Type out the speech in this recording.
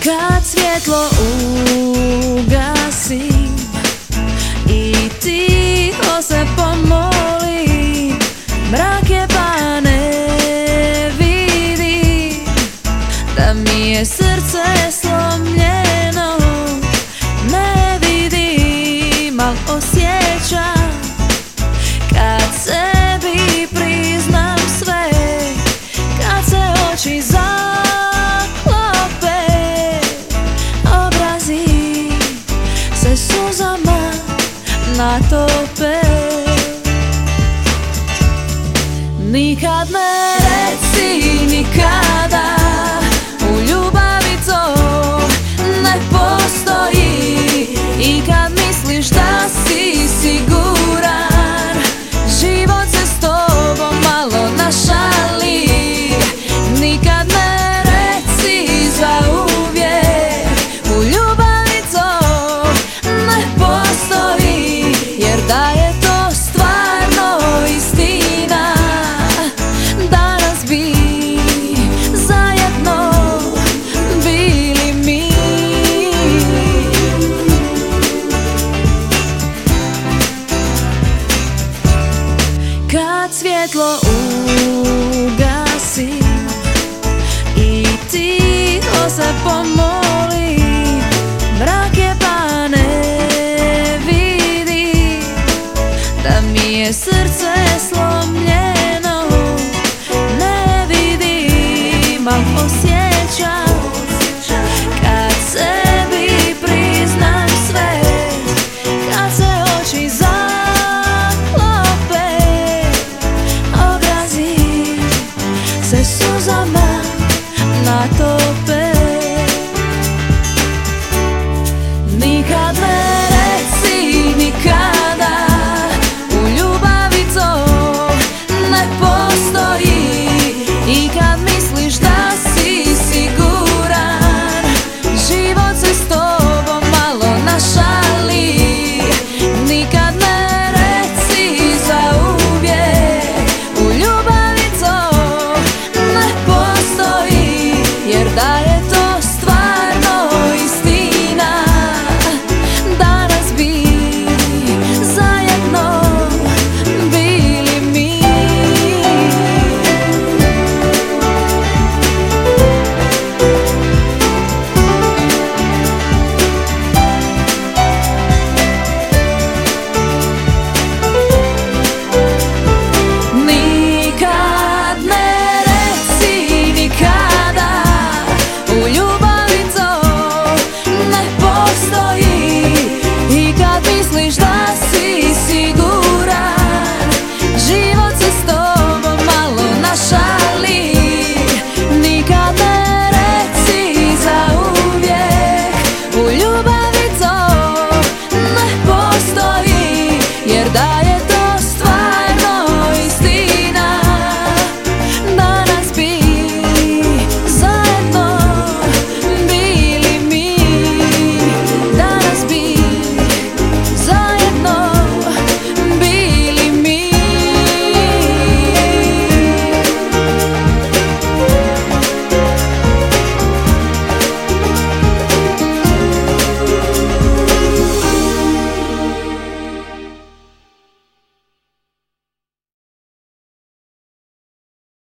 Kad svjetlo ugasim i tiho se pomolim, mrak je pa ne vidim, da mi je srce slomljeno. Ne vidim, al osjećam, kad sebi priznam sve, kad se oči zaklope, obrazi se suzama natope. Nikad ne reci nikada, u ljubavi to ne postoji. I kad misliš da si siguran, život se s tobom malo našali. Nikad ne reci zauvijek, u ljubavi to ne postoji. Jer da je to stvarno istina, danas bi zajedno bili mi. Kad svjetlo ugasim i tiho se pomolim, mrak je pa ne vidim, da mi je srce slomljeno.